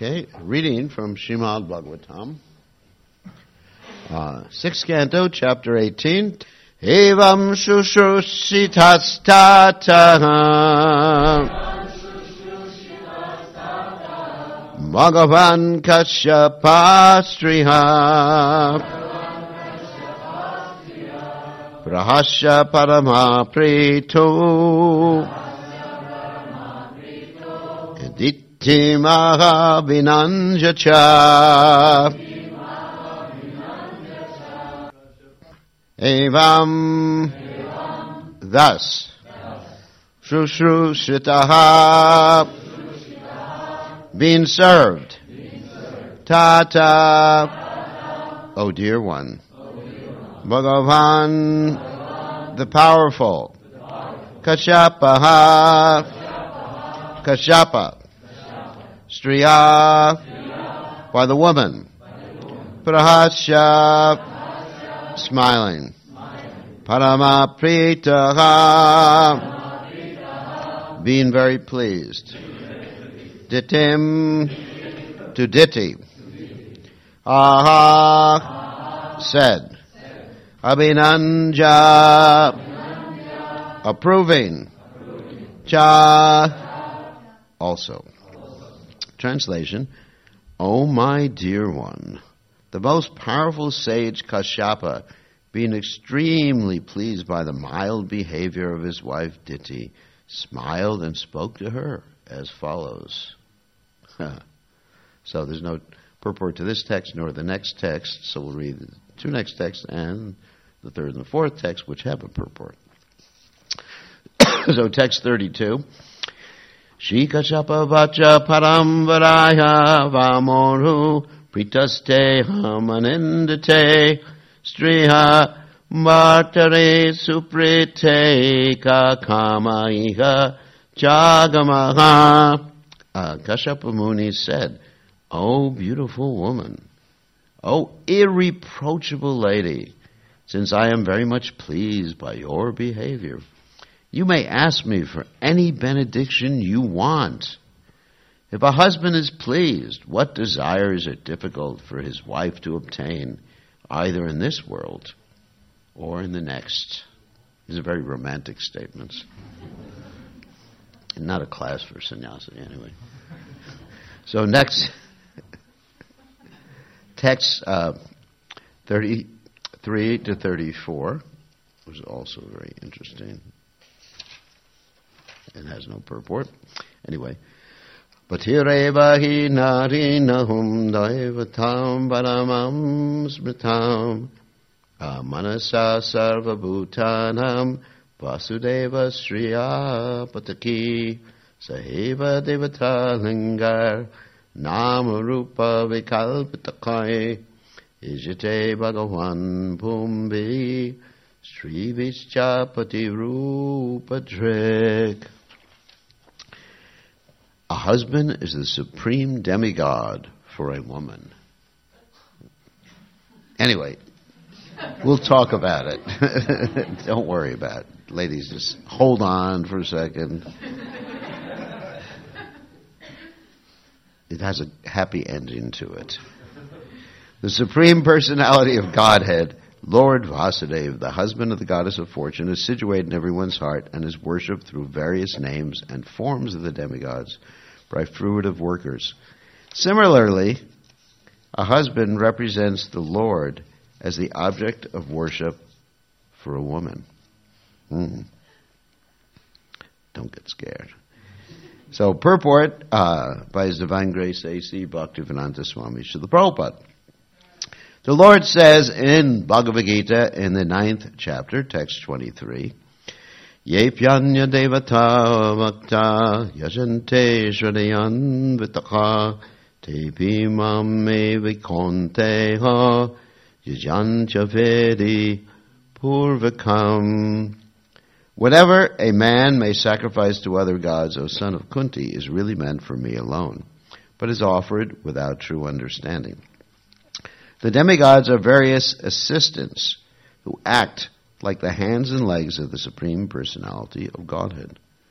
Okay, reading from Srimad Bhagavatam, 6th canto, chapter 18. Evam shushrusitastata Bhagavan Kashyapa striha Prahasya parama prito Editi maha vinanjacha Evam thus Shushrusitaha being served. Tata, O dear one. Bhagavan, the powerful. Kashyapa, Striya, by the woman. Prahasya, smiling. Paramapritaha, being very pleased. Ditim, to Diti. Aha, said. Abhinanja, approving. Cha, also. Translation, O my dear one, the most powerful sage Kashyapa, being extremely pleased by the mild behavior of his wife Diti, smiled and spoke to her as follows. So there's no purport to this text nor the next text, so we'll read the two next texts and the third and the fourth text, which have a purport. So text 32. Shri Kashyapa vacha param varaya vamoru pritaste hamanindate striha martare suprite kakamaiha jagamaha. Kashyapa Muni said, O beautiful woman, O irreproachable lady, since I am very much pleased by your behavior, you may ask me for any benediction you want. If a husband is pleased, what desires are difficult for his wife to obtain, either in this world or in the next? These are very romantic statements. Not a class for sannyasi, anyway. So next, text 33 to 34 was also very interesting. It has no purport. Anyway. Patireva hi narinahum daivatam paramam smritam manasa sarvabhutanam Vasudeva Sriya Pataki Saheva Devata Lingar Nama Rupa Vikalpitakai Ijate Bhagavan Pumbi Sri Vischapati Rupa Drik. A husband is the supreme demigod for a woman. Anyway, we'll talk about it. Don't worry about it. Ladies, just hold on for a second. It has a happy ending to it. The Supreme Personality of Godhead, Lord Vasudeva, the husband of the goddess of fortune, is situated in everyone's heart and is worshipped through various names and forms of the demigods by fruitive workers. Similarly, a husband represents the Lord as the object of worship for a woman. Don't get scared. So, purport by His Divine Grace A.C. Bhaktivedanta Swami Srila Prabhupada. The Lord says in Bhagavad Gita in the 9th chapter, text 23, Ye pyanya devata vakta yajante shradeyan vitaka te pimam me vikonteha yajancha vedi purvakam. Whatever a man may sacrifice to other gods, O son of Kunti, is really meant for me alone, but is offered without true understanding. The demigods are various assistants who act like the hands and legs of the Supreme Personality of Godhead.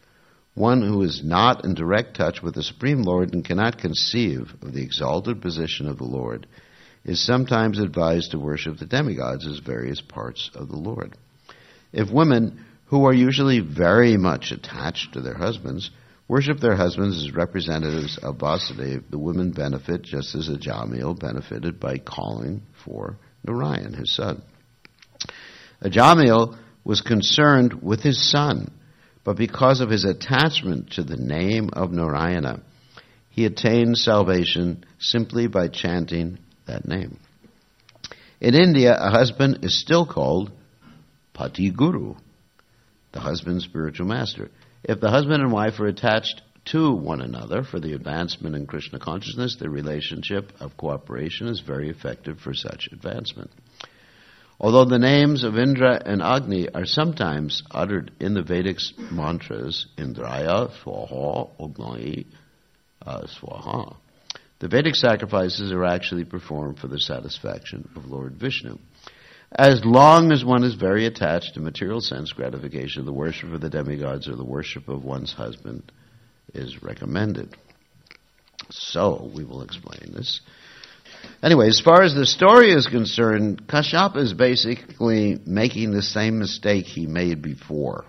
One who is not in direct touch with the Supreme Lord and cannot conceive of the exalted position of the Lord is sometimes advised to worship the demigods as various parts of the Lord. If women, who are usually very much attached to their husbands, worship their husbands as representatives of Vasudev, the women benefit just as Ajamil benefited by calling for Narayan, his son. Ajamil was concerned with his son, but because of his attachment to the name of Narayana, he attained salvation simply by chanting that name. In India, a husband is still called Pati Guru, the husband's spiritual master. If the husband and wife are attached to one another for the advancement in Krishna consciousness, their relationship of cooperation is very effective for such advancement. Although the names of Indra and Agni are sometimes uttered in the Vedic mantras, Indraya, Swaha, Agni, Swaha, the Vedic sacrifices are actually performed for the satisfaction of Lord Vishnu. As long as one is very attached to material sense gratification, the worship of the demigods or the worship of one's husband is recommended. So, we will explain this. Anyway, as far as the story is concerned, Kashyapa is basically making the same mistake he made before.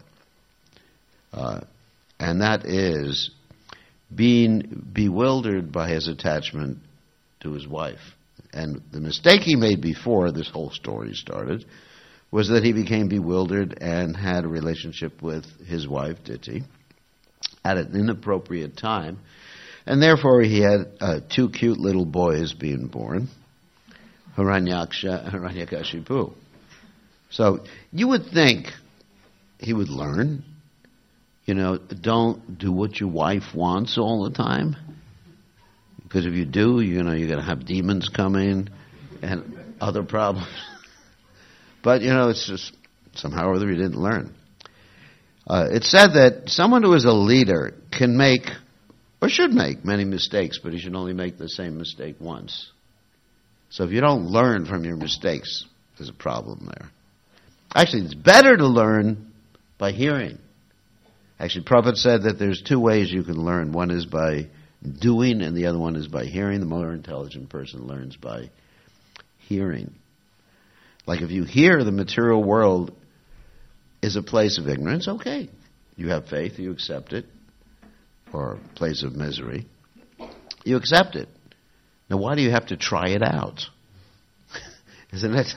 And that is being bewildered by his attachment to his wife. And the mistake he made before this whole story started was that he became bewildered and had a relationship with his wife, Diti, at an inappropriate time. And therefore he had two cute little boys being born, Hiranyaksha and Hiranyakashipu. So you would think he would learn, don't do what your wife wants all the time. Because if you do, you're going to have demons coming and other problems. But, it's just somehow or other he didn't learn. It's said that someone who is a leader can make, or should make, many mistakes, but he should only make the same mistake once. So if you don't learn from your mistakes, there's a problem there. Actually, it's better to learn by hearing. Actually, Prabhupada said that there's two ways you can learn. One is by doing, and the other one is by hearing. The more intelligent person learns by hearing. Like if you hear the material world is a place of ignorance, okay. You have faith, you accept it, or a place of misery. You accept it. Now why do you have to try it out? Isn't it?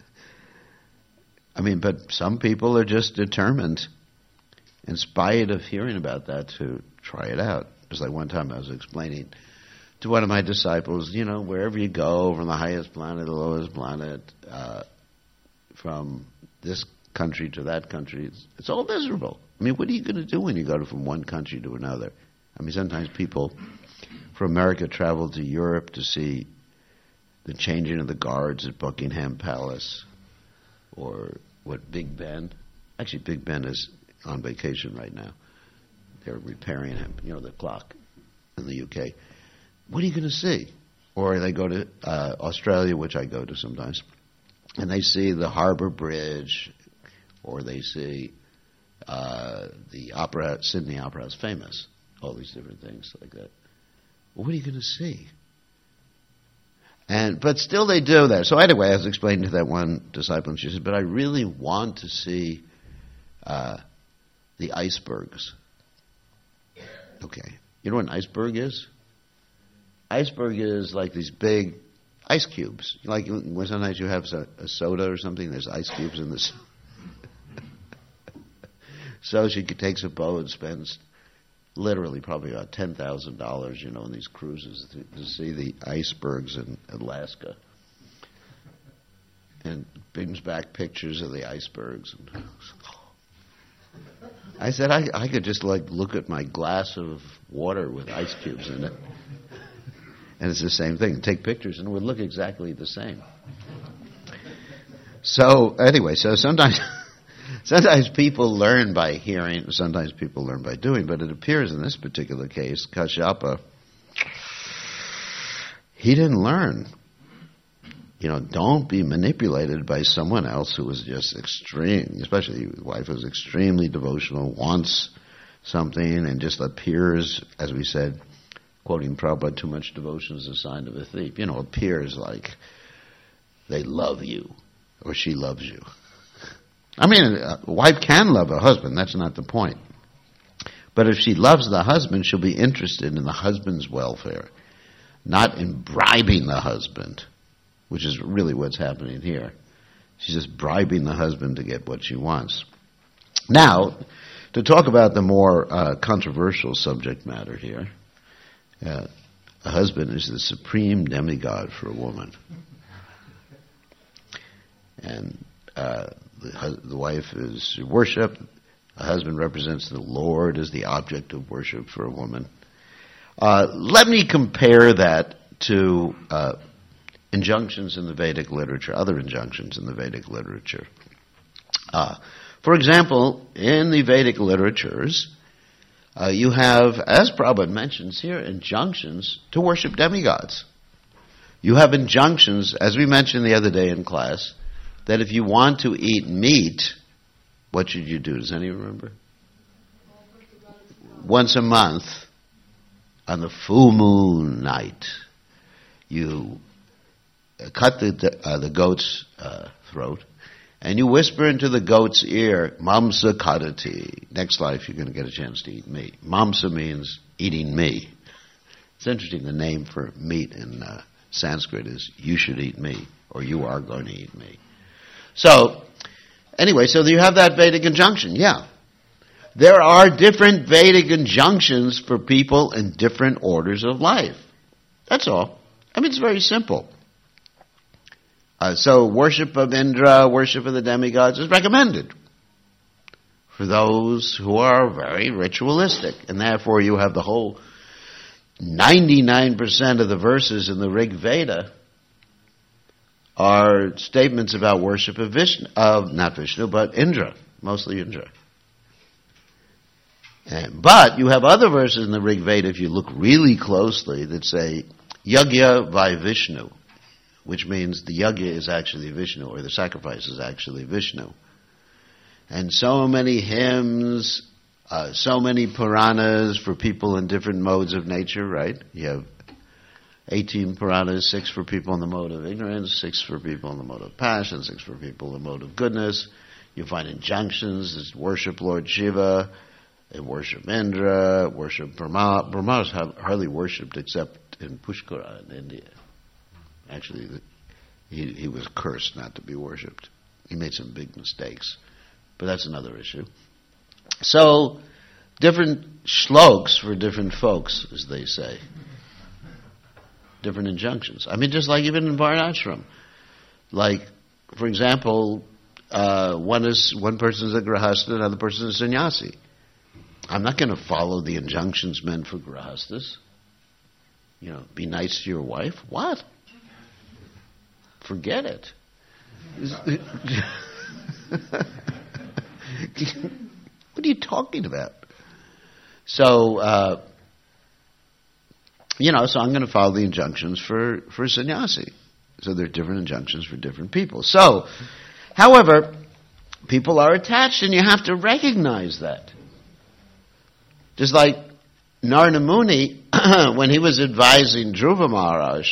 But some people are just determined, in spite of hearing about that, to try it out. It was like one time I was explaining to one of my disciples, wherever you go, from the highest planet to the lowest planet, from this country to that country, it's all miserable. What are you going to do when you go from one country to another? Sometimes people from America travel to Europe to see the changing of the guards at Buckingham Palace, or what Big Ben. Actually, Big Ben is on vacation right now. They're repairing him, the clock in the UK. What are you going to see? Or they go to Australia, which I go to sometimes, and they see the Harbour Bridge, or they see the opera, Sydney Opera House, famous. All these different things like that. Well, what are you going to see? But still they do that. So anyway, I was explaining to that one disciple, and she said, but I really want to see the icebergs. Okay. You know what an iceberg is? Iceberg is like these big ice cubes. Like when sometimes you have a soda or something, there's ice cubes in this. So she takes a boat and spends literally probably about $10,000, in these cruises to see the icebergs in Alaska. And brings back pictures of the icebergs. I said, I could just look at my glass of water with ice cubes in it. And it's the same thing. Take pictures and it would look exactly the same. So anyway, sometimes people learn by hearing, sometimes people learn by doing, but it appears in this particular case, Kashyapa, he didn't learn. Don't be manipulated by someone else who is just extreme, especially his wife is extremely devotional, wants something and just appears, as we said, quoting Prabhupada, too much devotion is a sign of a thief. Appears like they love you or she loves you. I mean, a wife can love her husband. That's not the point. But if she loves the husband, she'll be interested in the husband's welfare, not in bribing the husband, which is really what's happening here. She's just bribing the husband to get what she wants. Now, to talk about the more controversial subject matter here, a husband is the supreme demigod for a woman. And the wife is worship. A husband represents the Lord as the object of worship for a woman. Let me compare that to injunctions in the Vedic literature, other injunctions in the Vedic literature. For example, in the Vedic literatures, you have, as Prabhupada mentions here, injunctions to worship demigods. You have injunctions, as we mentioned the other day in class, that if you want to eat meat, what should you do? Does anyone remember? Once a month, on the full moon night, you cut the goat's throat, and you whisper into the goat's ear, Mamsa Kadati. Next life you're going to get a chance to eat meat. Mamsa means eating me. It's interesting, the name for meat in Sanskrit is you should eat me, or you are going to eat me. So, anyway, so you have that Vedic injunction, yeah. There are different Vedic injunctions for people in different orders of life. That's all. I mean, it's very simple. So worship of Indra, worship of the demigods is recommended for those who are very ritualistic. And therefore you have the whole 99% of the verses in the Rig Veda are statements about worship of Vishnu, not Vishnu, but Indra, mostly Indra. But you have other verses in the Rig Veda, if you look really closely, that say Yagya vai Vishnu, which means the yagya is actually Vishnu, or the sacrifice is actually Vishnu. And so many hymns, so many Puranas for people in different modes of nature, right? You have 18 Puranas, 6 for people in the mode of ignorance, 6 for people in the mode of passion, 6 for people in the mode of goodness. You find injunctions, worship Lord Shiva, worship Indra, worship Brahma. Brahma is hardly worshipped except in Pushkara in India. Actually, he was cursed not to be worshipped. He made some big mistakes. But that's another issue. So, different shlokas for different folks, as they say. Different injunctions. I mean, just like even in Varnashram. Like, for example, one person is a grahasta, another person is a sannyasi. I'm not going to follow the injunctions meant for grahastas. Be nice to your wife. What? Forget it. What are you talking about? So, so I'm going to follow the injunctions for sannyasi. So there are different injunctions for different people. So, however, people are attached and you have to recognize that. Just like Narada Muni, when he was advising Dhruva Maharaj,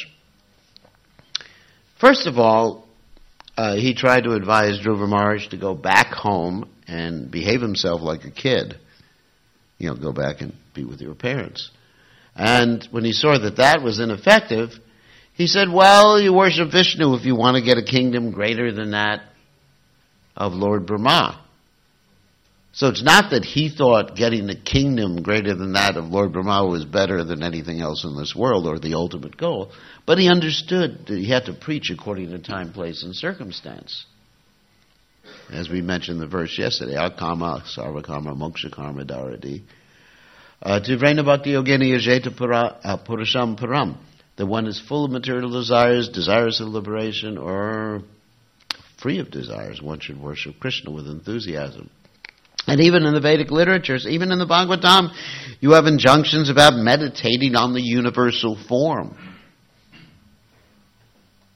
first of all, he tried to advise Dhruva Maharaj to go back home and behave himself like a kid. Go back and be with your parents. And when he saw that was ineffective, he said, well, you worship Vishnu if you want to get a kingdom greater than that of Lord Brahma. So it's not that he thought getting a kingdom greater than that of Lord Brahma was better than anything else in this world or the ultimate goal, but he understood that he had to preach according to time, place, and circumstance. As we mentioned the verse yesterday, Akama, Sarvakama, Moksha Karma Dharadi. Tivrena Bhakti Yogini Yajeta Purusham Param. The one is full of material desires, desirous of liberation, or free of desires. One should worship Krishna with enthusiasm. And even in the Vedic literatures, even in the Bhagavatam, you have injunctions about meditating on the universal form.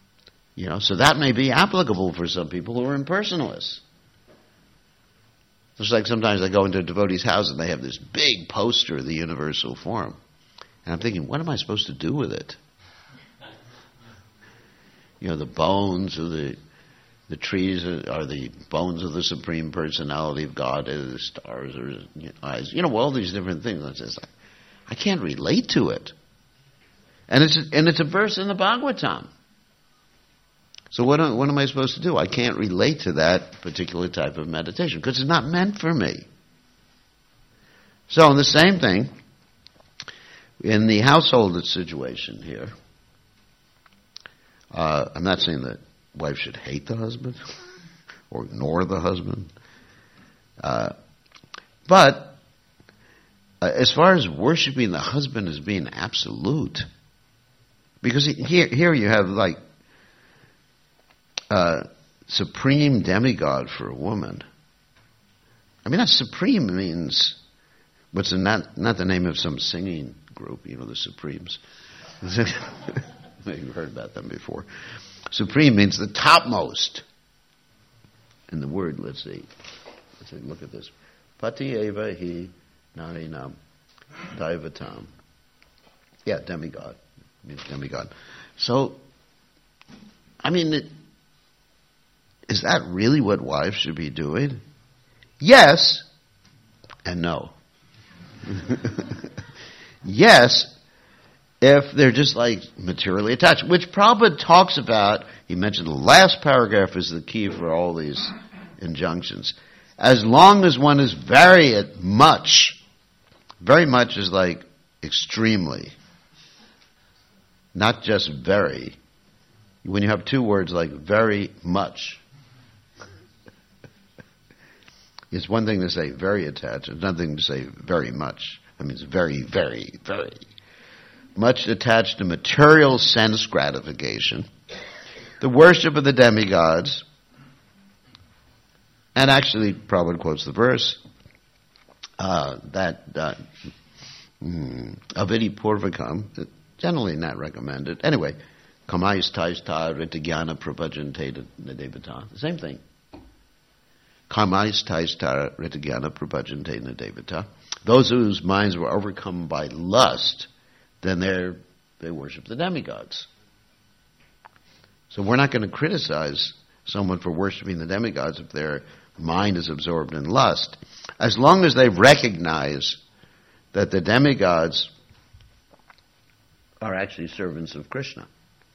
So that may be applicable for some people who are impersonalists. Just like sometimes I go into a devotee's house and they have this big poster of the universal form. And I'm thinking, what am I supposed to do with it? You know, the bones of the trees are the bones of the Supreme Personality of God, the stars are eyes. You know, all these different things. I can't relate to it. And it's a verse in the Bhagavatam. So what am I supposed to do? I can't relate to that particular type of meditation because it's not meant for me. So, in the same thing, in the household situation here, I'm not saying that wife should hate the husband or ignore the husband. But as far as worshiping the husband as being absolute, because here you have like supreme demigod for a woman. I mean, that supreme means not the name of some singing group, you know, the Supremes. You've heard about them before. Supreme means the topmost. And the word, let's see, look at this. Pati eva hi narinam daivatam. Yeah, demigod. It means demigod. So, I mean, is that really what wives should be doing? Yes and no. Yes, if they're just like materially attached, which Prabhupada talks about. He mentioned the last paragraph is the key for all these injunctions. As long as one is very much is like extremely, not just very. When you have two words like very much, it's one thing to say very attached, it's another thing to say very much. That means very, very, very much attached to material sense gratification, the worship of the demigods, and actually Prabhupada quotes the verse that avidi purvakam, generally not recommended. Anyway, kamais taista ritigyana prabhajante nadevata. The same thing. Kamais taista ritigyana prabhajante nadevata. Those whose minds were overcome by lust, then they worship the demigods. So we're not going to criticize someone for worshiping the demigods if their mind is absorbed in lust, as long as they recognize that the demigods are actually servants of Krishna.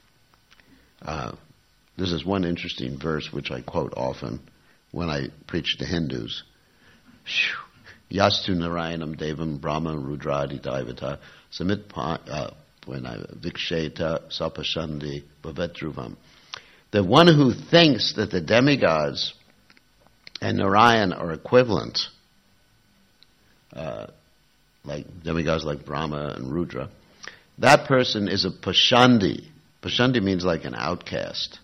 This is one interesting verse which I quote often when I preach to Hindus. Yastu Narayanam Devam Brahma Rudradi Daivata Samit Viksheta Sapashandi Bhavetruvam. The one who thinks that the demigods and Narayan are equivalent, like demigods like Brahma and Rudra, that person is a Pashandi. Pashandi means like an outcast.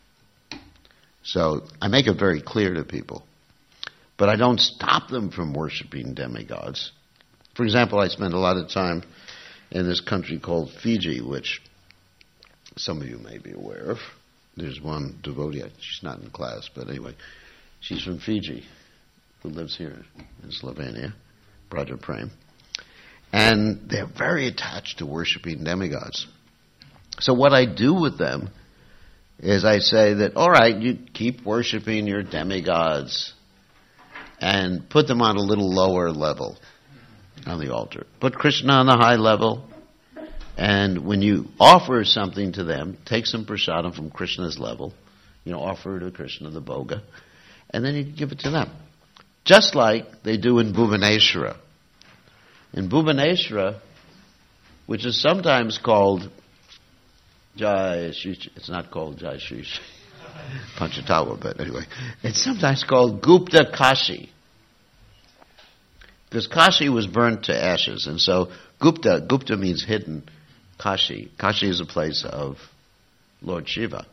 So I make it very clear to people. But I don't stop them from worshiping demigods. For example, I spend a lot of time in this country called Fiji, which some of you may be aware of. There's one devotee, she's not in class, but anyway, she's from Fiji, who lives here in Slovenia, Braja Prem. And they're very attached to worshiping demigods. So what I do with them is I say that, all right, you keep worshiping your demigods and put them on a little lower level on the altar. Put Krishna on the high level, and when you offer something to them, take some prasadam from Krishna's level, offer to Krishna the bhoga, and then you give it to them. Just like they do in Bhuvaneshwara. In Bhuvaneshwara, which is sometimes called Jai Shri, it's not called Jai Shri Panchatawa, but anyway, it's sometimes called Gupta Kashi. Because Kashi was burnt to ashes, and so Gupta means hidden. Kashi is a place of Lord Shiva.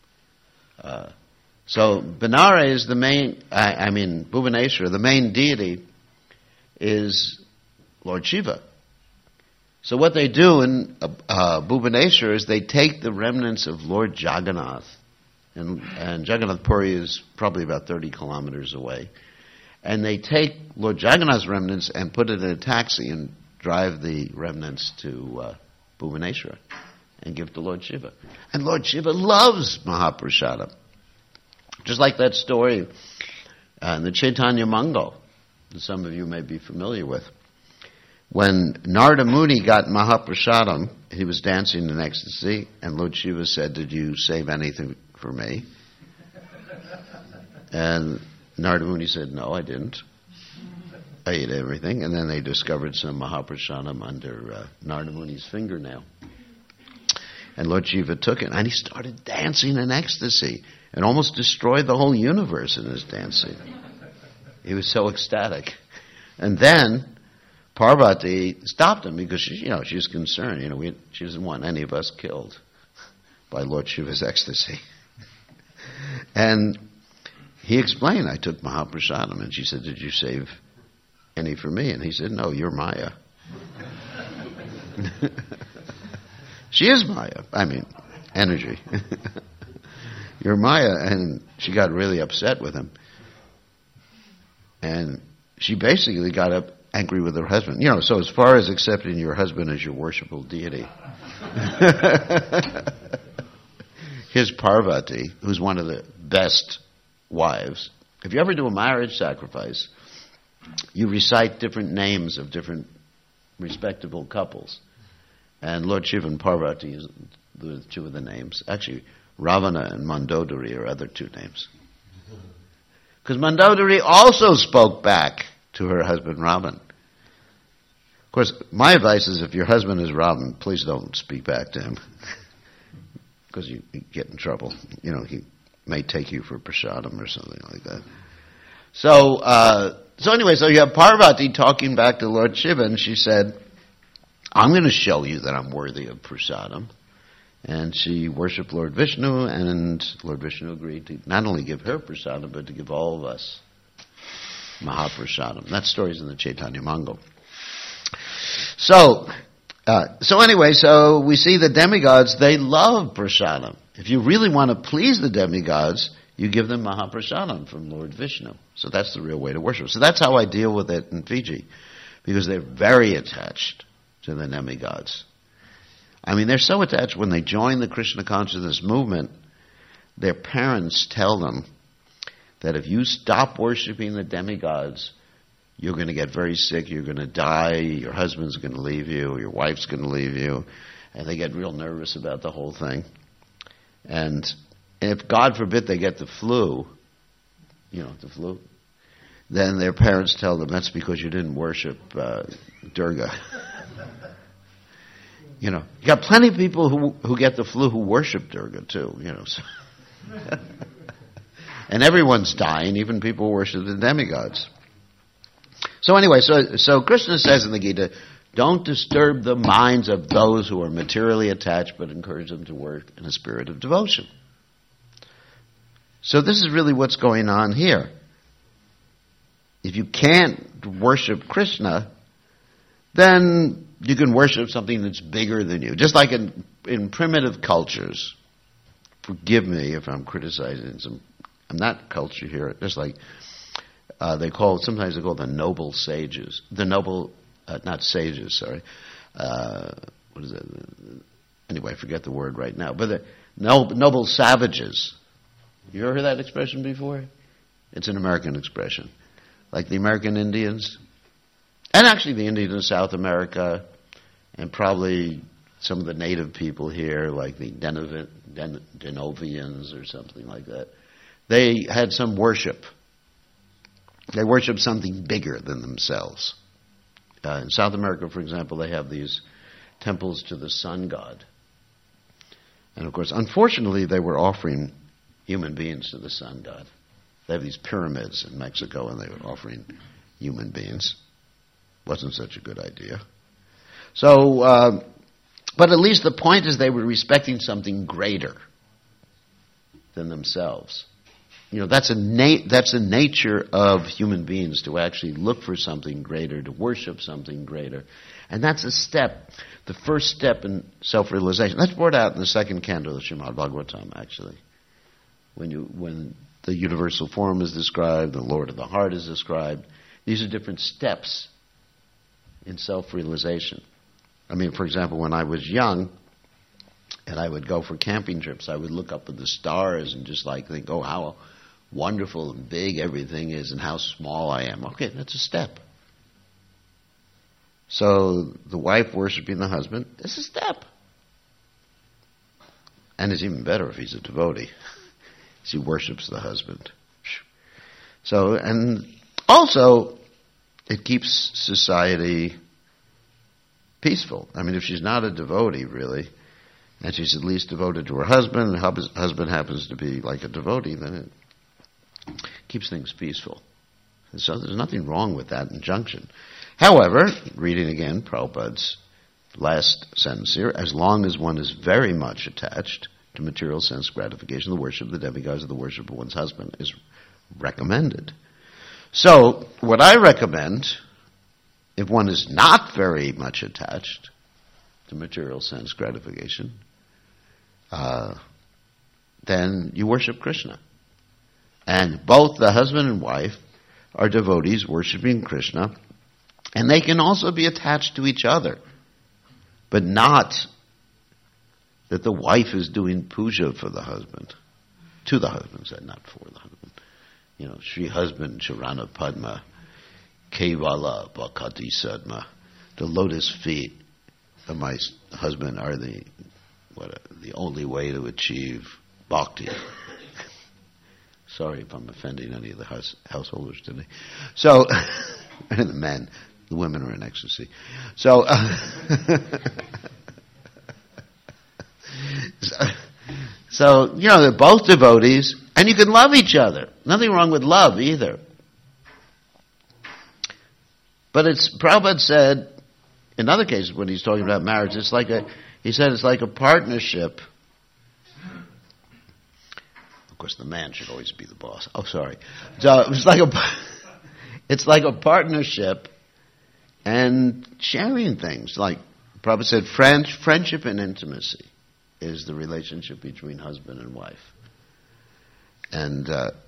So Benares is the main, Bhuvaneshwara, the main deity is Lord Shiva. So what they do in Bhuvaneshwara is they take the remnants of Lord Jagannath, and Jagannath Puri is probably about 30 kilometers away, And they take Lord Jagannath's remnants and put it in a taxi and drive the remnants to Bhubaneswara and give to Lord Shiva. And Lord Shiva loves Mahaprasadam. Just like that story in the Chaitanya Mangal, that some of you may be familiar with. When Narada Muni got Mahaprasadam, he was dancing in ecstasy, and Lord Shiva said, "Did you save anything for me?" And Narada Muni said, "No, I didn't. I ate everything." And then they discovered some Mahaprasadam under Narada Muni's fingernail. And Lord Shiva took it, and he started dancing in ecstasy, and almost destroyed the whole universe in his dancing. He was so ecstatic. And then Parvati stopped him because she's concerned. She doesn't want any of us killed by Lord Shiva's ecstasy. And he explained, "I took Mahaprasadam." And she said, "Did you save any for me?" And he said, "No, you're Maya." She is Maya. I mean, energy. You're Maya. And she got really upset with him. And she basically got up angry with her husband. So as far as accepting your husband as your worshipful deity, here's Parvati, who's one of the best wives. If you ever do a marriage sacrifice, you recite different names of different respectable couples. And Lord Shiva and Parvati is the two of the names. Actually, Ravana and Mandodari are other two names. Because Mandodari also spoke back to her husband Ravan. Of course, my advice is if your husband is Ravan, please don't speak back to him. Because you get in trouble. He may take you for prasadam or something like that. So anyway, you have Parvati talking back to Lord Shiva, and she said, "I'm going to show you that I'm worthy of prasadam." And she worshipped Lord Vishnu, and Lord Vishnu agreed to not only give her prasadam, but to give all of us Mahaprasadam. That story's in the Chaitanya Mangal. So anyway, we see the demigods, they love prasadam. If you really want to please the demigods, you give them Mahaprasadam from Lord Vishnu. So that's the real way to worship. So that's how I deal with it in Fiji, because they're very attached to the demigods. I mean, they're so attached when they join the Krishna consciousness movement, their parents tell them that if you stop worshiping the demigods, you're going to get very sick, you're going to die, your husband's going to leave you, your wife's going to leave you, and they get real nervous about the whole thing. And if, God forbid, they get the flu, then their parents tell them that's because you didn't worship Durga. You got plenty of people who get the flu who worship Durga too, So. And everyone's dying, even people who worship the demigods. So anyway, so Krishna says in the Gita, don't disturb the minds of those who are materially attached, but encourage them to work in a spirit of devotion. So this is really what's going on here. If you can't worship Krishna, then you can worship something that's bigger than you. Just like in primitive cultures. Forgive me if I'm criticizing I'm not culture here. Just like sometimes they call the noble sages. The noble, not sages, sorry. What is it? Anyway, I forget the word right now. But the noble savages. You ever heard that expression before? It's an American expression. Like the American Indians. And actually the Indians in South America. And probably some of the native people here, like the Denovians or something like that. They had some worship. They worship something bigger than themselves. In South America, for example, they have these temples to the sun god. And of course, unfortunately, they were offering human beings to the sun god. They have these pyramids in Mexico, and they were offering human beings. Wasn't such a good idea. So, but at least the point is they were respecting something greater than themselves. That's the nature of human beings, to actually look for something greater, to worship something greater. And that's a step, the first step in self-realization. That's brought out in the second canto of the Srimad Bhagavatam, actually. When the universal form is described, the Lord of the heart is described. These are different steps in self-realization. I mean, for example, when I was young and I would go for camping trips, I would look up at the stars and just like think, oh, how wonderful and big everything is and how small I am. Okay, that's a step. So the wife worshiping the husband is a step. And it's even better if he's a devotee. He worships the husband. So, and also, it keeps society peaceful. I mean, if she's not a devotee, really, and she's at least devoted to her husband, and her husband happens to be like a devotee, then it keeps things peaceful. And so there's nothing wrong with that injunction. However, reading again Prabhupada's last sentence here, as long as one is very much attached to material sense gratification, the worship of the demigods or the worship of one's husband is recommended. So, what I recommend, if one is not very much attached to material sense gratification, then you worship Krishna. And both the husband and wife are devotees worshiping Krishna, and they can also be attached to each other, but not that the wife is doing puja for the husband, to the husband, said, not for the husband. You know, Shri Husband Charana Padma, Kevala Bhakati Sadma, the lotus feet of my husband are the only way to achieve bhakti. Sorry if I'm offending any of the householders today. So, and the men, the women are in ecstasy. So, so, you know, they're both devotees, and you can love each other. Nothing wrong with love either. But Prabhupada said, in other cases when he's talking about marriage, it's like a partnership. Of course, the man should always be the boss. Oh, sorry. So it's like a partnership and sharing things. Like Prabhupada said, friendship and intimacy is the relationship between husband and wife. And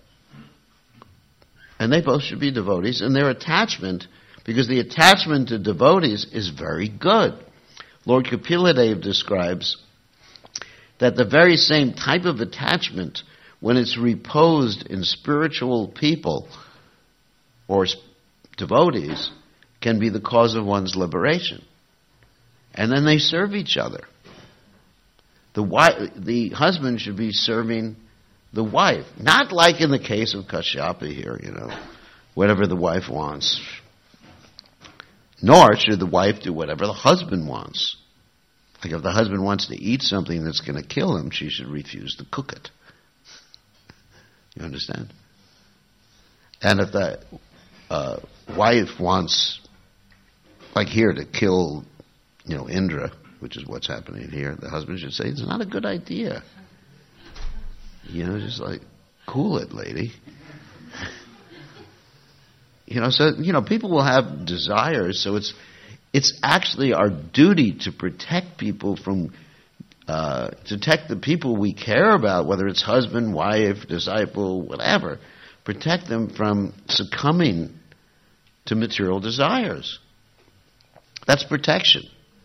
they both should be devotees, and their attachment, because the attachment to devotees is very good. Lord Kapiladev describes that the very same type of attachment, when it's reposed in spiritual people or devotees, can be the cause of one's liberation. And then they serve each other. The husband should be serving the wife. Not like in the case of Kashyapa here, you know, whatever the wife wants. Nor should the wife do whatever the husband wants. Like if the husband wants to eat something that's going to kill him, she should refuse to cook it. You understand? And if the wife wants, like here, to kill, you know, Indra, which is what's happening here, the husband should say, it's not a good idea. You know, just like, cool it, lady. You know, so, you know, people will have desires, so it's actually our duty to protect people from, to protect the people we care about, whether it's husband, wife, disciple, whatever, protect them from succumbing to material desires. That's protection.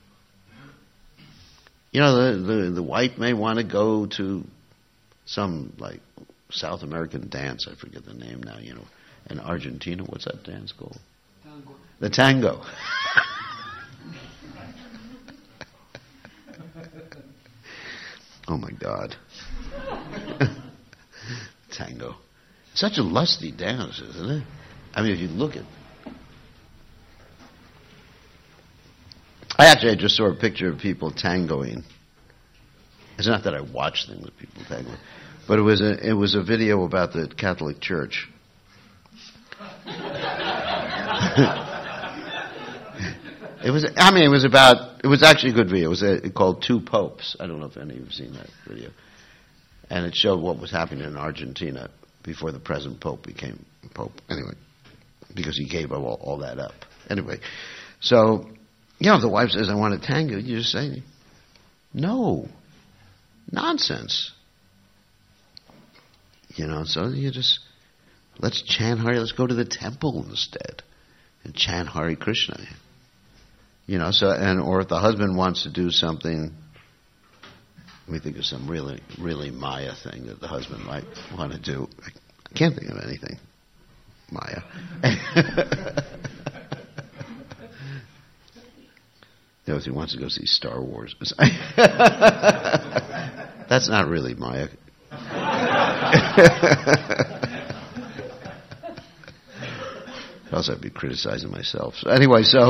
You know, the wife may want to go to some, like, South American dance, I forget the name now, you know, in Argentina. What's that dance called? Tango. The tango. Oh my God. Tango. Such a lusty dance, isn't it? I mean, if you look at... I just saw a picture of people tangoing. It's not that I watch things with people tangoing, but it was a video about the Catholic Church. It was actually a good video. It was called Two Popes. I don't know if any of you have seen that video. And it showed what was happening in Argentina before the present Pope became Pope. Anyway, because he gave all that up. Anyway, so, you know, if the wife says, I want a tango, you just say, no. Nonsense. So you just, let's chant Hare, let's go to the temple instead and chant Hare Krishna. Or if the husband wants to do something, let me think of some really, really Maya thing that the husband might want to do. I can't think of anything Maya. If he wants to go see Star Wars. That's not really Maya. Else I'd be criticizing myself. So anyway, if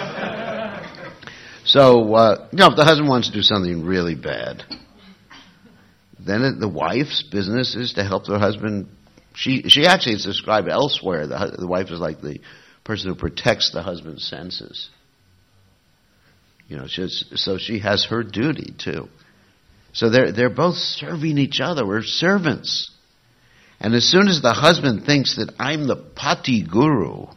the husband wants to do something really bad, then the wife's business is to help their husband. She actually is described elsewhere. The wife is like the person who protects the husband's senses. So she has her duty too. So they're both serving each other. We're servants. And as soon as the husband thinks that I'm the Pati Guru,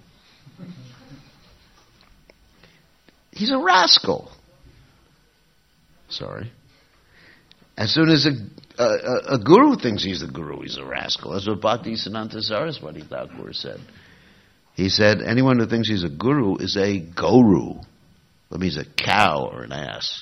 he's a rascal. Sorry. As soon as a guru thinks he's the guru, he's a rascal. That's what Bhaktisiddhanta Saraswati Thakur said. He said, anyone who thinks he's a guru is a goru. That means a cow or an ass.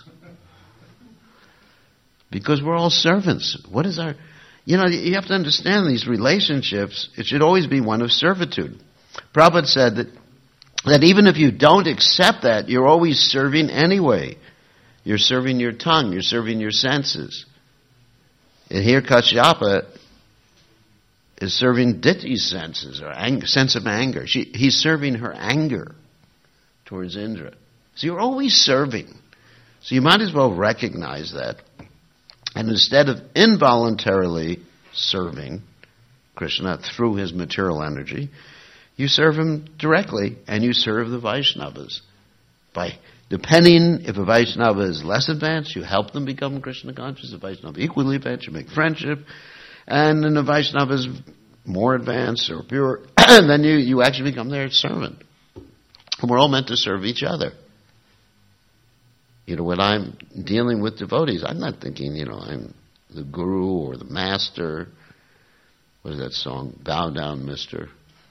Because we're all servants. What is our... you have to understand these relationships, it should always be one of servitude. Prabhupada said that even if you don't accept that, you're always serving anyway. You're serving your tongue, you're serving your senses. And here Kashyapa is serving Diti's senses, or sense of anger. He's serving her anger towards Indra. So you're always serving. So you might as well recognize that. And instead of involuntarily serving Krishna through his material energy, you serve him directly, and you serve the Vaishnavas. Depending if a Vaishnava is less advanced, you help them become Krishna conscious. If a Vaishnava equally advanced, you make friendship. And then the Vaishnava is more advanced or pure, then you actually become their servant. And we're all meant to serve each other. When I'm dealing with devotees, I'm not thinking, I'm the guru or the master. What is that song? Bow down, mister.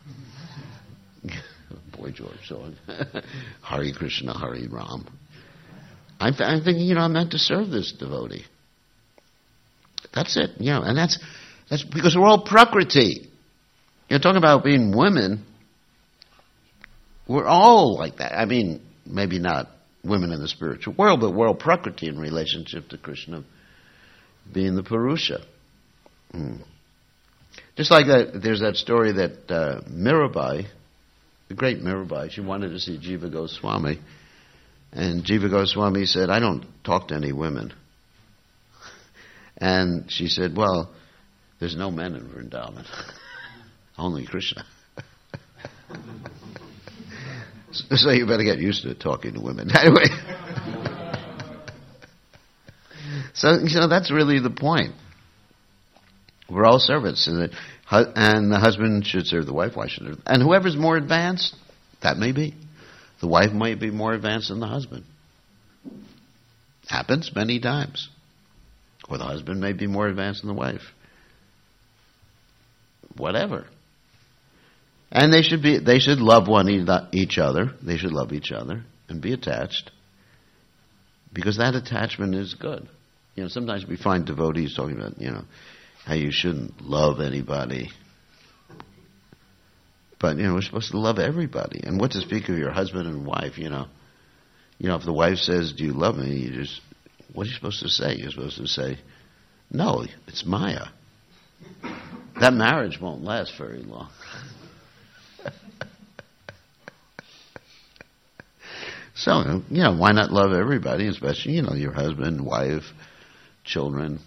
Boy George song. Hare Krishna, Hare Ram. I'm thinking, I'm meant to serve this devotee. That's it, and that's because we're all Prakriti. Talking about being women, we're all like that. I mean, maybe not women in the spiritual world, but we're all Prakriti in relationship to Krishna being the Purusha. Just like that, there's that story that Mirabai, the great Mirabai, she wanted to see Jiva Goswami. And Jiva Goswami said, I don't talk to any women. And she said, well, there's no men in Vrindavan. Only Krishna. So you better get used to talking to women. Anyway. So, that's really the point. We're all servants. And the husband should serve the wife. Why should it? And whoever's more advanced, that may be. The wife might be more advanced than the husband. Happens many times. Or the husband may be more advanced than the wife. Whatever. And they should love each other. They should love each other and be attached. Because that attachment is good. Sometimes we find devotees talking about, how you shouldn't love anybody. But, we're supposed to love everybody. And what to speak of your husband and wife, if the wife says, do you love me? What are you supposed to say? You're supposed to say, no, it's Maya. That marriage won't last very long. So, why not love everybody, especially, your husband, wife, children.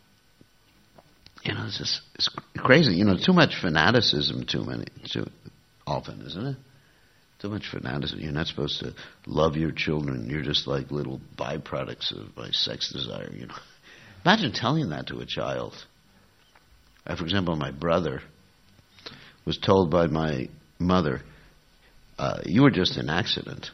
It's crazy. Too much fanaticism too often, isn't it? Too much fanaticism. You're not supposed to love your children. You're just like little byproducts of my sex desire, Imagine telling that to a child. For example, my brother was told by my mother, you were just an accident.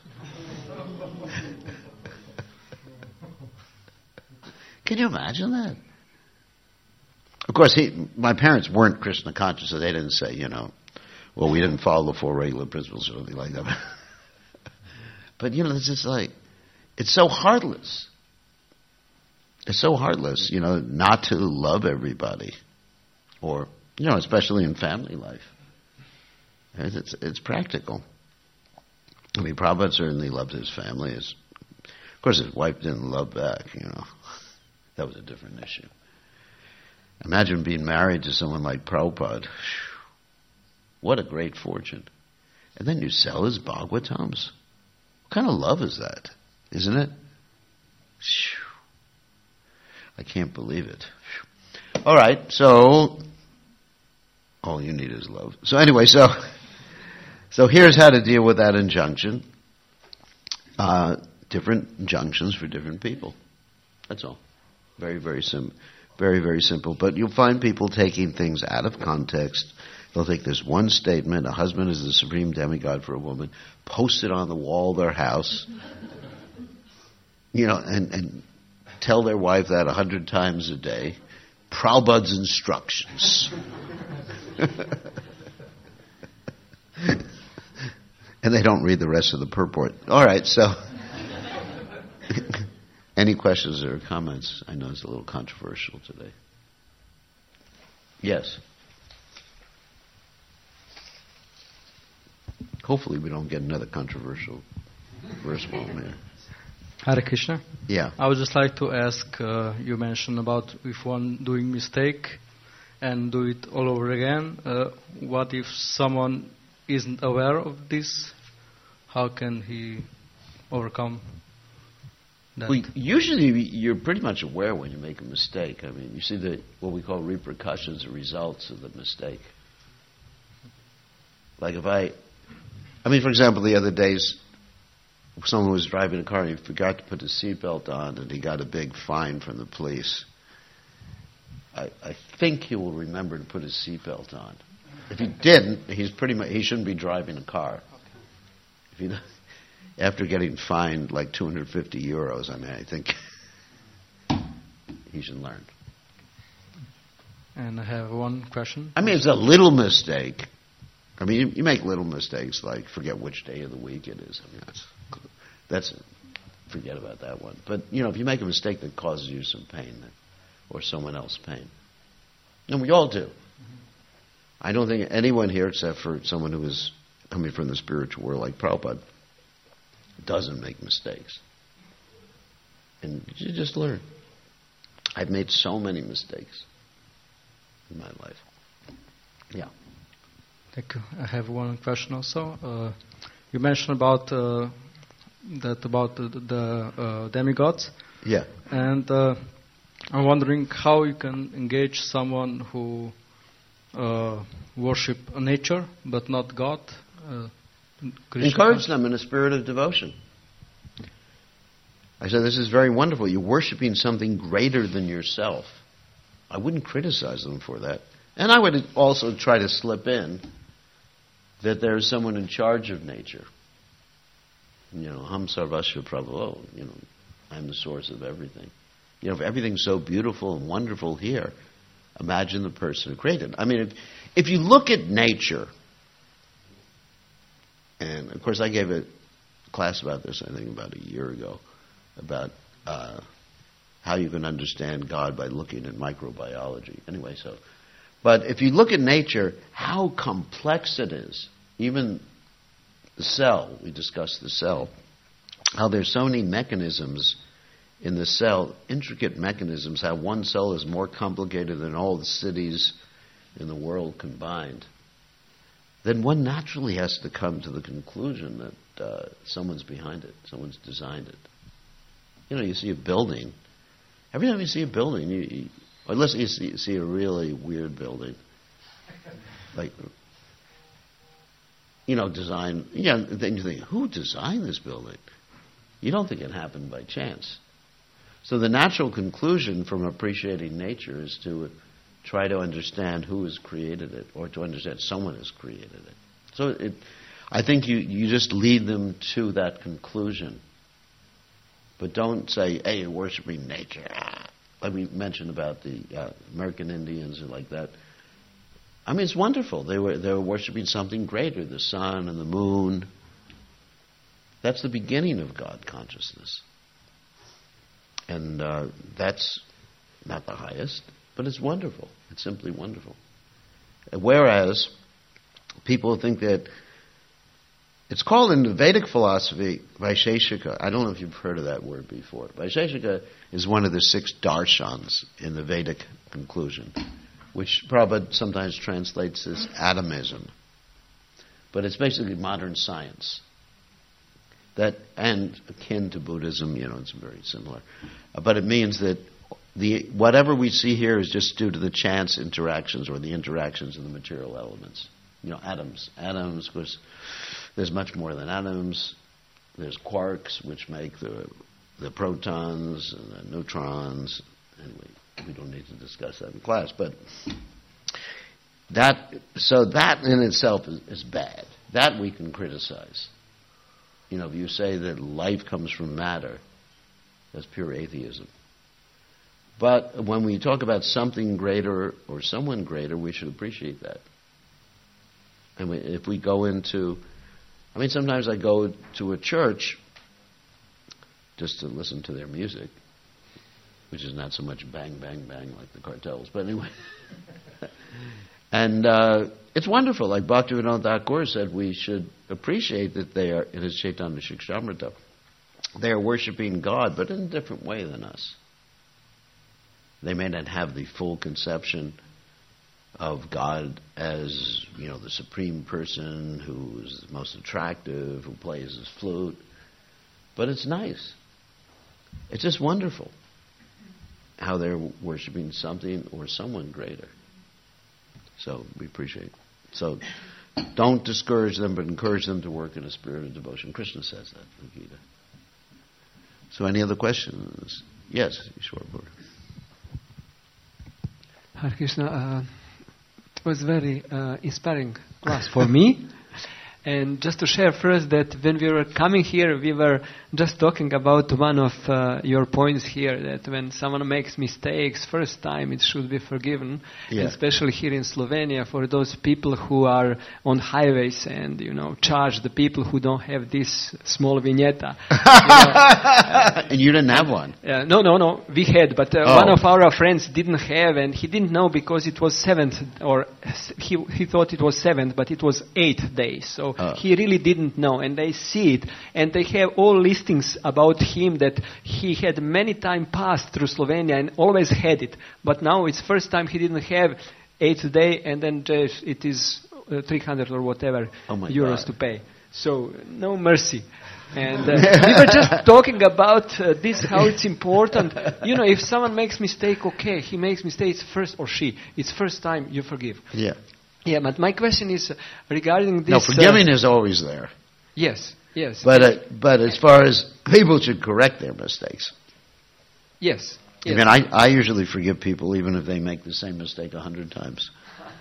Can you imagine that? Of course, my parents weren't Krishna conscious, so they didn't say, well, we didn't follow the 4 regular principles or something like that. But, it's just like, it's so heartless. It's so heartless, not to love everybody. Or, especially in family life. It's practical. I mean, Prabhupada certainly loved his family. Of course, his wife didn't love back, That was a different issue. Imagine being married to someone like Prabhupada. What a great fortune. And then you sell his Bhagavatams. What kind of love is that? Isn't it? I can't believe it. All right, so all you need is love. So anyway, so here's how to deal with that injunction. Different injunctions for different people. That's all. Very, very simple. Very, very simple. But you'll find people taking things out of context. They'll take this one statement, a husband is the supreme demigod for a woman, post it on the wall of their house, and tell their wife that 100 times a day. Prabhupada's instructions. And they don't read the rest of the purport. All right, so any questions or comments? I know it's a little controversial today. Yes. Hopefully we don't get another controversial verse moment here. Hare Krishna. Yeah. I would just like to ask, you mentioned about if one doing mistake and do it all over again. What if someone isn't aware of this? How can he overcome that? Well, usually you're pretty much aware when you make a mistake. I mean, you see what we call repercussions or results of the mistake. Like for example, the other days, someone was driving a car and he forgot to put his seatbelt on and he got a big fine from the police. I think he will remember to put his seatbelt on. If he didn't, he shouldn't be driving a car. If after getting fined like 250 euros, I think he should learn. And I have one question. I mean, it's a little mistake. I mean, you make little mistakes like forget which day of the week it is. I mean, that's forget about that one. But, if you make a mistake that causes you some pain or someone else pain, and we all do. I don't think anyone here, except for someone who is coming from the spiritual world like Prabhupada, doesn't make mistakes. And you just learn. I've made so many mistakes in my life. Yeah. Thank you. I have one question also. You mentioned about the demigods. Yeah. And I'm wondering how you can engage someone who worship nature but not God. Encourage them in a spirit of devotion. I said, this is very wonderful. You're worshiping something greater than yourself. I wouldn't criticize them for that. And I would also try to slip in that there's someone in charge of nature. Ham sarvasya prabhu, I'm the source of everything. If everything's so beautiful and wonderful here, imagine the person who created it. I mean, if you look at nature, and of course I gave a class about this, I think about a year ago, about how you can understand God by looking at microbiology. Anyway, but if you look at nature, how complex it is, even the cell, we discussed the cell, how there's so many mechanisms in the cell, intricate mechanisms, how one cell is more complicated than all the cities in the world combined, then one naturally has to come to the conclusion that someone's behind it, someone's designed it. You see a building. Every time you see a building, unless you see a really weird building, like, design, then you think, who designed this building? You don't think it happened by chance. So the natural conclusion from appreciating nature is to try to understand who has created it, or to understand someone has created it. So I think you just lead them to that conclusion. But don't say, hey, you're worshiping nature. like we mentioned about the American Indians and like that. I mean, it's wonderful. They were worshiping something greater, the sun and the moon. That's the beginning of God consciousness. And that's not the highest, but it's wonderful. It's simply wonderful. Whereas people think that it's called in the Vedic philosophy Vaisheshika. I don't know if you've heard of that word before. Vaisheshika is one of the 6 darshans in the Vedic conclusion, which Prabhupada sometimes translates as atomism. But it's basically modern science. That, and akin to Buddhism, it's very similar. But it means that whatever we see here is just due to the chance interactions or the interactions of the material elements. Atoms. Atoms, because there's much more than atoms. There's quarks, which make the protons and the neutrons. Anyway, we don't need to discuss that in class. But that in itself is bad. That we can criticize. If you say that life comes from matter, that's pure atheism. But when we talk about something greater or someone greater, we should appreciate that. And if we go into, sometimes I go to a church just to listen to their music, which is not so much bang, bang, bang like the cartels, but anyway. And it's wonderful. Like Bhaktivedanta Thakur said, we should appreciate that they are, in his Chaitanya Shikshamrita, they are worshiping God, but in a different way than us. They may not have the full conception of God as, the supreme person who is the most attractive, who plays his flute. But it's nice. It's just wonderful how they're worshiping something or someone greater. So we appreciate it. So don't discourage them, but encourage them to work in a spirit of devotion. Krishna says that in the Gita. So any other questions? Yes, Ishwar. Hare Krishna, it was very inspiring class for me. And just to share first that when we were coming here, we were just talking about one of your points here, that when someone makes mistakes first time, it should be forgiven. Yeah. Especially here in Slovenia, for those people who are on highways and, charge the people who don't have this small vignetta. And you didn't have one? No, we had, but one of our friends didn't have, and he didn't know because it was 7th, or he thought it was 7th, but it was 8th day. So he really didn't know, and they see it, and they have all listings about him that he had many times passed through Slovenia and always had it, but now it's first time he didn't have 8th day, and then it is 300 or whatever euros to pay. So no mercy. And we were just talking about this, how it's important. If someone makes mistake, okay, he makes mistakes first, or she. It's first time you forgive. Yeah. Yeah, but my question is regarding this. No, forgiving is always there. Yes. But as far as people should correct their mistakes. Yes. I usually forgive people even if they make the same mistake 100 times.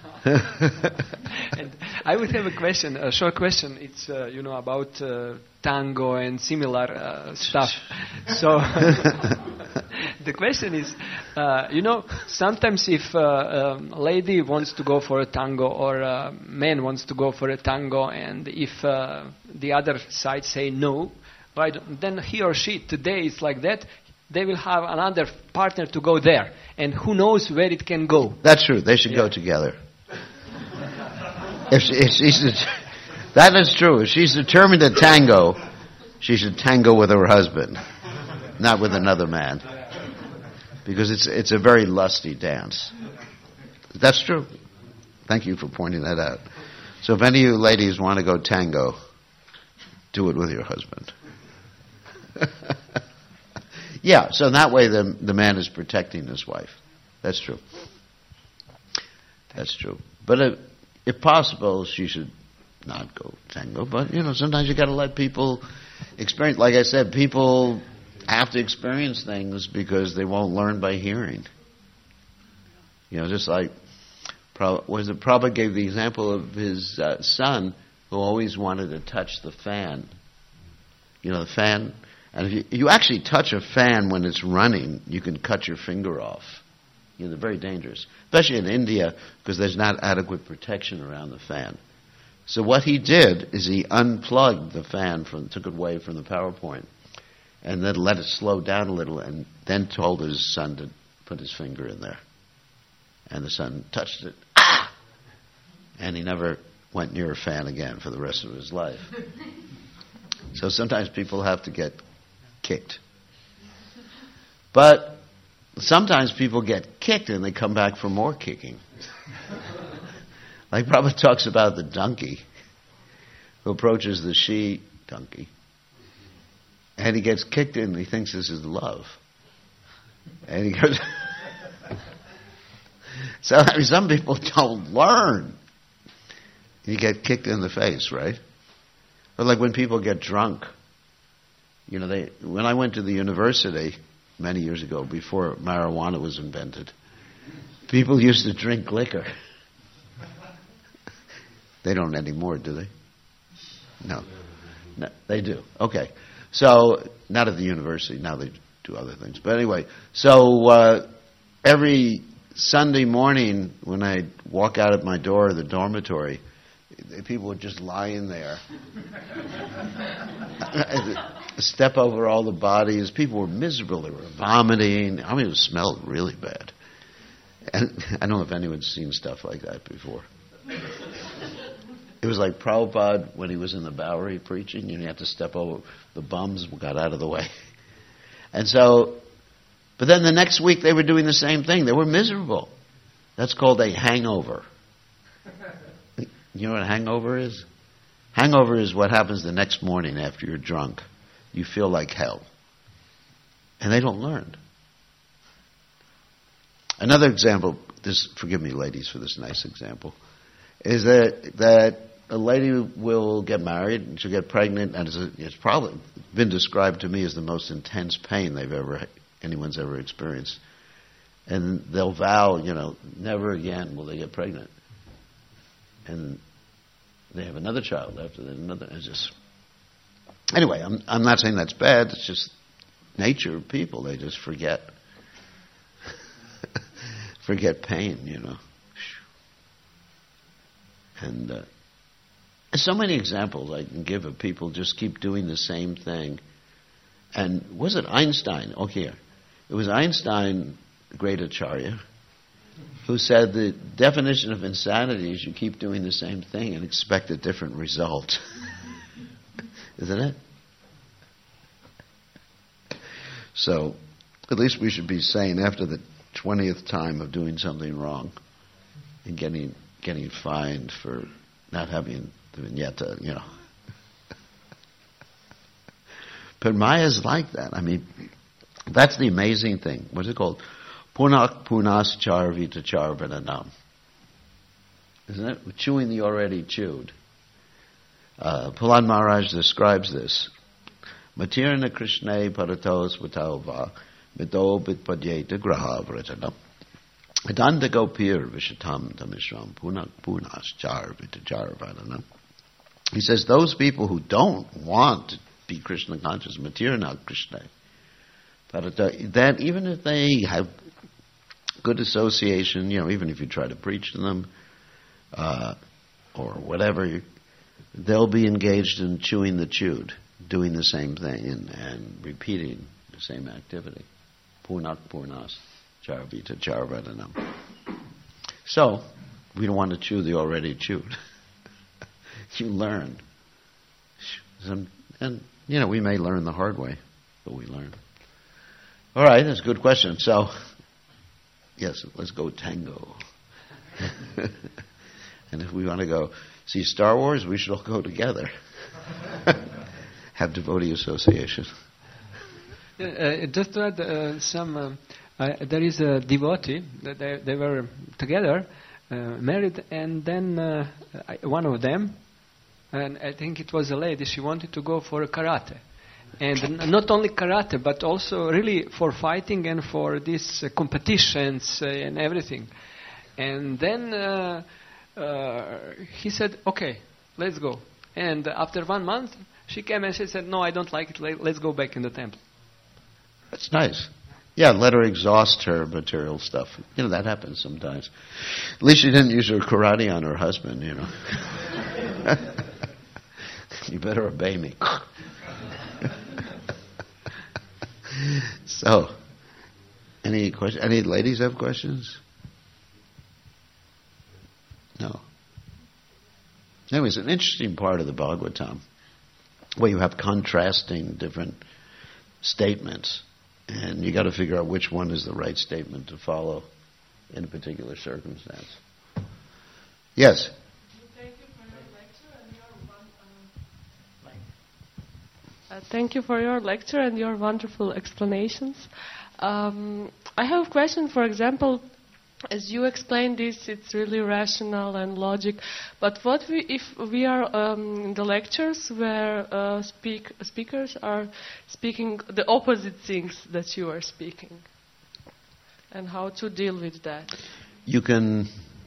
And I would have a short question. It's about tango and similar stuff. So the question is, sometimes if a lady wants to go for a tango or a man wants to go for a tango, and if the other side say no, then he or she today is like that. They will have another partner to go there, and who knows where it can go. That's true. They should go together. If that is true. If she's determined to tango, she should tango with her husband, not with another man, because it's a very lusty dance. That's true. Thank you for pointing that out. So if any of you ladies want to go tango, do it with your husband. Yeah, so that way the man is protecting his wife. That's true. That's true. But if possible, she should not go tango. But, sometimes you got to let people experience. Like I said, people have to experience things because they won't learn by hearing. Just like Prabhupada gave the example of his son who always wanted to touch the fan. The fan. And if you actually touch a fan when it's running, you can cut your finger off. They're very dangerous, especially in India, because there's not adequate protection around the fan. So what he did is he unplugged the fan, took it away from the power point, and then let it slow down a little, and then told his son to put his finger in there. And the son touched it. Ah! And he never went near a fan again for the rest of his life. So sometimes people have to get kicked. But sometimes people get kicked and they come back for more kicking. Like Prabhupada talks about the donkey who approaches the she-donkey. And he gets kicked in and he thinks this is love. And he goes... So some people don't learn. You get kicked in the face, right? Or like when people get drunk. When I went to the university many years ago, before marijuana was invented, people used to drink liquor. They don't anymore, do they? No, they do. Okay. So, not at the university. Now they do other things. But anyway, so every Sunday morning when I walk out at my door of the dormitory, people would just lie in there. Step over all the bodies. People were miserable. They were vomiting. I mean, it smelled really bad. And I don't know if anyone's seen stuff like that before. It was like Prabhupada when he was in the Bowery preaching. You had to step over. The bums got out of the way. And so, but then the next week they were doing the same thing. They were miserable. That's called a hangover. You know what a hangover is? Hangover is what happens the next morning after you're drunk. You feel like hell. And they don't learn. Another example, forgive me ladies for this nice example, is that a lady will get married and she'll get pregnant, and it's probably been described to me as the most intense pain anyone's ever experienced. And they'll vow, never again will they get pregnant. And they have another child after that, another. It's just anyway. I'm not saying that's bad. It's just nature of people. They just forget pain, And there's so many examples I can give of people just keep doing the same thing. And was it Einstein? Oh, here. It was Einstein, the great Acharya, who said the definition of insanity is you keep doing the same thing and expect a different result. Isn't it? So, at least we should be sane after the 20th time of doing something wrong and getting fined for not having the vignetta, But Maya's like that. I mean, that's the amazing thing. What's it called? Punak punas charvita charvananam. Isn't it? Chewing the already chewed. Prahlad Maharaj describes this. Matirna Krishna paratos vatava mido bitpadyeta graha vratanam. Adanda gopir vishatam tamishram punak punas charvita charvananam. He says those people who don't want to be Krishna conscious, Matirna Krishna, that even if they have good association, even if you try to preach to them, or whatever, they'll be engaged in chewing the chewed, doing the same thing and repeating the same activity. Punak purnas, charvita charvadanam. So, we don't want to chew the already chewed. You learn. And, we may learn the hard way, but we learn. All right, that's a good question. So, yes, let's go tango. And if we want to go see Star Wars, we should all go together. Have devotee association. Just to add there is a devotee, they were together, married, and then one of them, and I think it was a lady, she wanted to go for karate. And not only karate, but also really for fighting and for these competitions and everything. And then he said, okay, let's go. And after 1 month, She came and she said, no, I don't like it, let's go back in the temple. That's nice. Yeah, let her exhaust her material stuff. That happens sometimes. At least she didn't use her karate on her husband, You better obey me. So, any questions? Any ladies have questions? No. Anyway, it's an interesting part of the Bhagavatam where you have contrasting different statements, and you got to figure out which one is the right statement to follow in a particular circumstance. Yes. Thank you for your lecture and your wonderful explanations. I have a question. For example, as you explained this, it's really rational and logic. But what if we are in the lectures where speakers are speaking the opposite things that you are speaking, and how to deal with that? You can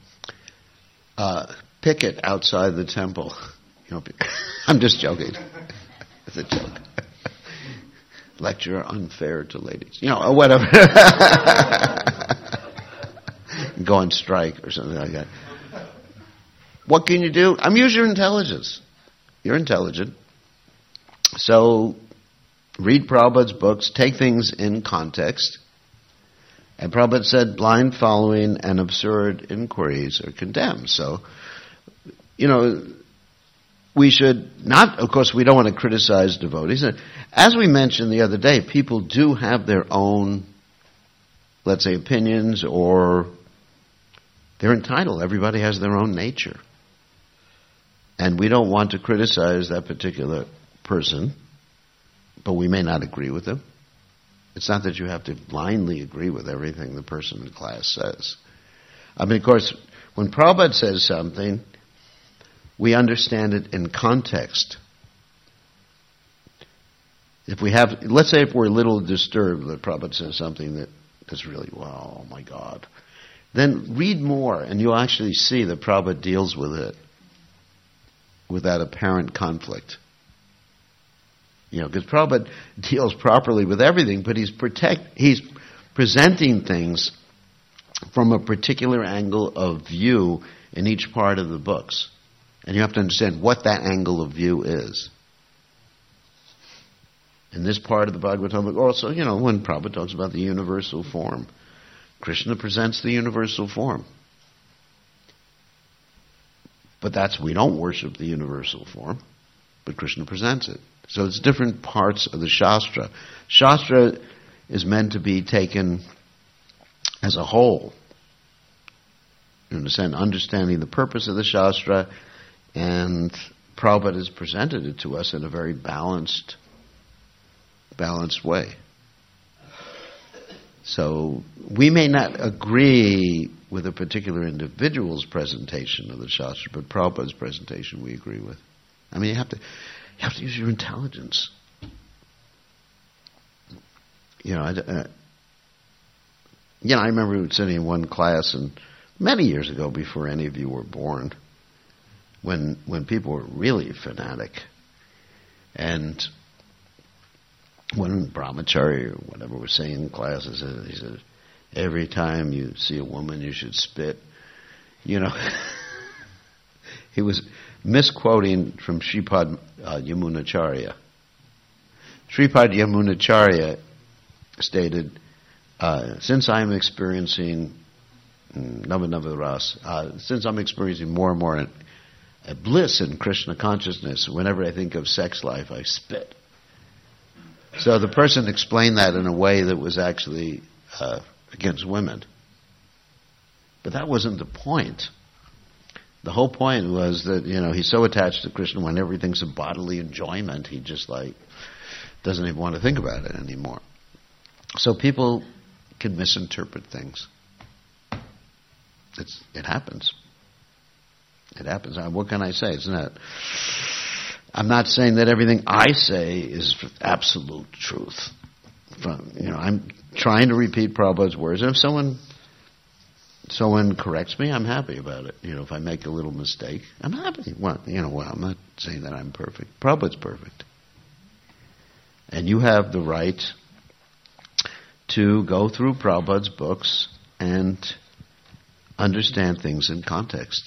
picket outside the temple. I'm just joking. It's a joke. Lecture unfair to ladies. Or whatever. Go on strike or something like that. What can you do? Use your intelligence. You're intelligent. So read Prabhupada's books, take things in context. And Prabhupada said blind following and absurd inquiries are condemned. So, we should not, of course, we don't want to criticize devotees. As we mentioned the other day, people do have their own, let's say, opinions, or they're entitled. Everybody has their own nature. And we don't want to criticize that particular person, but we may not agree with them. It's not that you have to blindly agree with everything the person in class says. Of course, when Prabhupada says something, we understand it in context. Let's say if we're a little disturbed that Prabhupada says something that's really, wow, oh my God, then read more and you'll actually see that Prabhupada deals with it with that apparent conflict. Because Prabhupada deals properly with everything, but he's presenting things from a particular angle of view in each part of the books. And you have to understand what that angle of view is. In this part of the Bhagavatam, also, when Prabhupada talks about the universal form, Krishna presents the universal form. But we don't worship the universal form, but Krishna presents it. So it's different parts of the Shastra. Shastra is meant to be taken as a whole. You understand? Understanding the purpose of the Shastra, and Prabhupada has presented it to us in a very balanced way. So we may not agree with a particular individual's presentation of the Shastra, but Prabhupada's presentation we agree with. You have to use your intelligence. I remember sitting in one class, and many years ago, before any of you were born, when people were really fanatic, and one brahmachari or whatever was saying in classes, he said, every time you see a woman, you should spit. He was misquoting from Sripad Yamunacharya. Sripad Yamunacharya stated, since I'm experiencing since I'm experiencing more and more bliss in Krishna consciousness, whenever I think of sex life, I spit. So the person explained that in a way that was actually against women. But that wasn't the point. The whole point was that, he's so attached to Krishna, when everything's a bodily enjoyment, he just doesn't even want to think about it anymore. So people can misinterpret things. It happens. It happens. What can I say? I'm not saying that everything I say is absolute truth. I'm trying to repeat Prabhupada's words, and if someone corrects me, I'm happy about it. If I make a little mistake, I'm happy. I'm not saying that I'm perfect. Prabhupada's perfect. And you have the right to go through Prabhupada's books and understand things in context.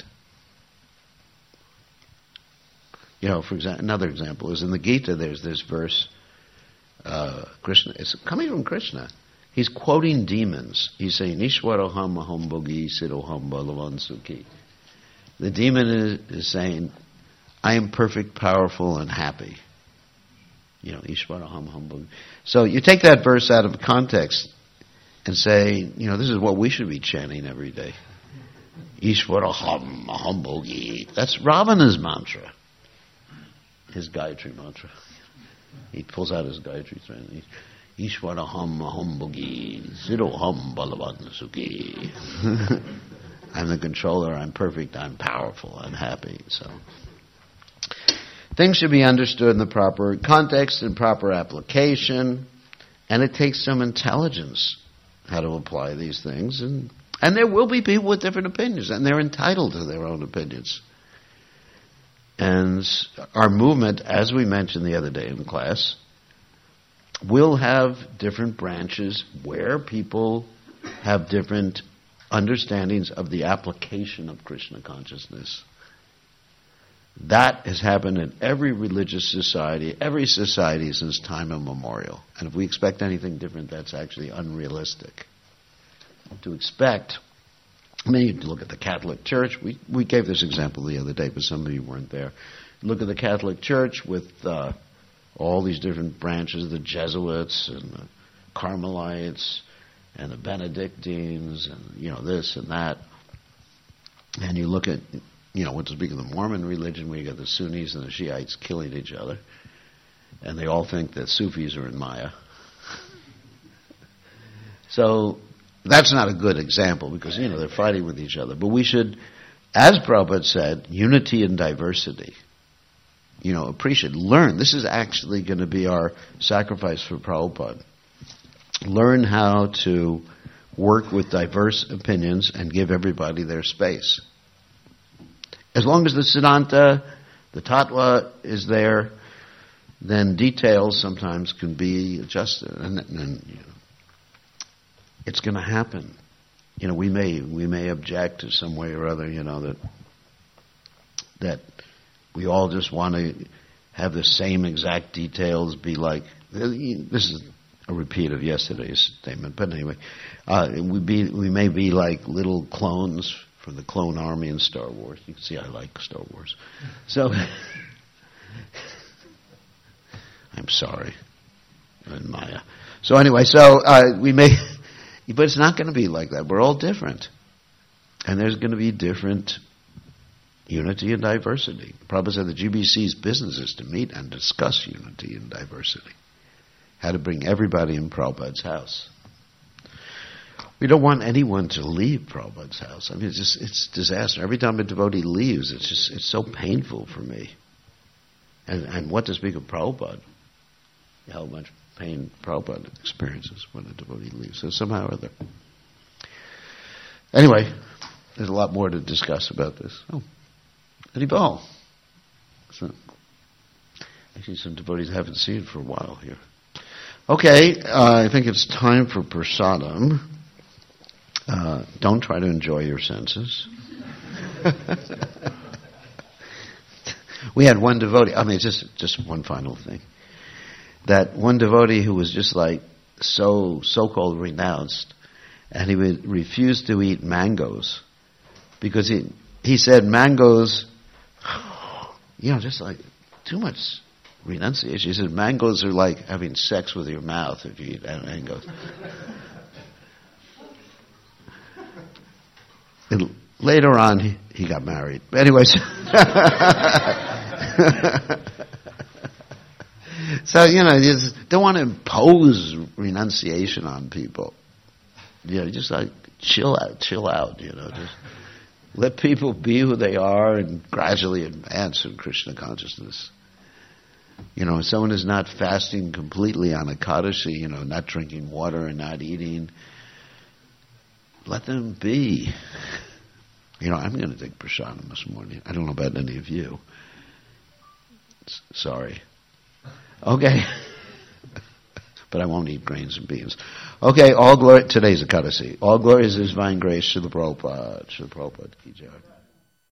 You know, for example, another example is in the Gita. There's this verse. Krishna, it's coming from Krishna. He's quoting demons. He's saying, "Ishwaraham aham bhogi siroham balavan sukhi." The demon is saying, "I am perfect, powerful, and happy." You know, Ishwaraham aham bhogi. So you take that verse out of context and say, you know, this is what we should be chanting every day. Ishwaraham aham bhogi. That's Ravana's mantra. His Gayatri mantra. He pulls out his Gayatri mantra. Ishwaraham aham bhogi siroham balavan sukhi. I'm the controller, I'm perfect, I'm powerful, I'm happy. So things should be understood in the proper context and proper application, and it takes some intelligence how to apply these things. And there will be people with different opinions, and they're entitled to their own opinions. And our movement, as we mentioned the other day in class, will have different branches where people have different understandings of the application of Krishna consciousness. That has happened in every religious society, every society since time immemorial. And if we expect anything different, that's actually unrealistic. To expect, I mean, you look at the Catholic Church. We gave this example the other day, but some of you weren't there. Look at the Catholic Church with all these different branches, the Jesuits and the Carmelites and the Benedictines and, you know, this and that. And you look at, you know, what to speak of the Mormon religion, where you got the Sunnis and the Shiites killing each other. And they all think that Sufis are in Maya. So that's not a good example because, you know, they're fighting with each other. But we should, as Prabhupada said, unity and diversity. You know, appreciate, learn. This is actually going to be our sacrifice for Prabhupada. Learn how to work with diverse opinions and give everybody their space. As long as the Siddhanta, the Tattva is there, then details sometimes can be adjusted. And you know, it's going to happen. You know, we may object to some way or other, you know, that we all just want to have the same exact details be like, this is a repeat of yesterday's statement, but anyway, we may be like little clones from the clone army in Star Wars. You can see I like Star Wars. So, I'm sorry, and Maya. So anyway, we may, but it's not going to be like that. We're all different, and there's going to be different unity and diversity. Prabhupada said the GBC's business is to meet and discuss unity and diversity. How to bring everybody in Prabhupada's house. We don't want anyone to leave Prabhupada's house. I mean, it's disaster. Every time a devotee leaves, it's so painful for me. And what to speak of Prabhupada? How much pain Prabhupada experiences when a devotee leaves. So somehow or other. Anyway, there's a lot more to discuss about this. Oh, Haribol. So, actually, some devotees haven't seen it for a while here. Okay, I think it's time for prasadam. Don't try to enjoy your senses. We had one devotee, I mean, just one final thing. That one devotee who was just like so-called renounced, and he would refuse to eat mangoes because he said mangoes, you know, just like too much renunciation. He said mangoes are like having sex with your mouth if you eat mangoes. And later on, he got married. But anyways, so, you know, you just don't want to impose renunciation on people. You know, just like chill out, you know, just let people be who they are and gradually advance in Krishna consciousness. You know, if someone is not fasting completely on Ekadashi, you know, not drinking water and not eating, let them be. You know, I'm going to take prasadam this morning. I don't know about any of you. Sorry. Okay. but I won't eat grains and beans. Okay, all glory, today's Ekadasi. All glory is His divine grace, Srila Prabhupada. Srila Prabhupada ki jai.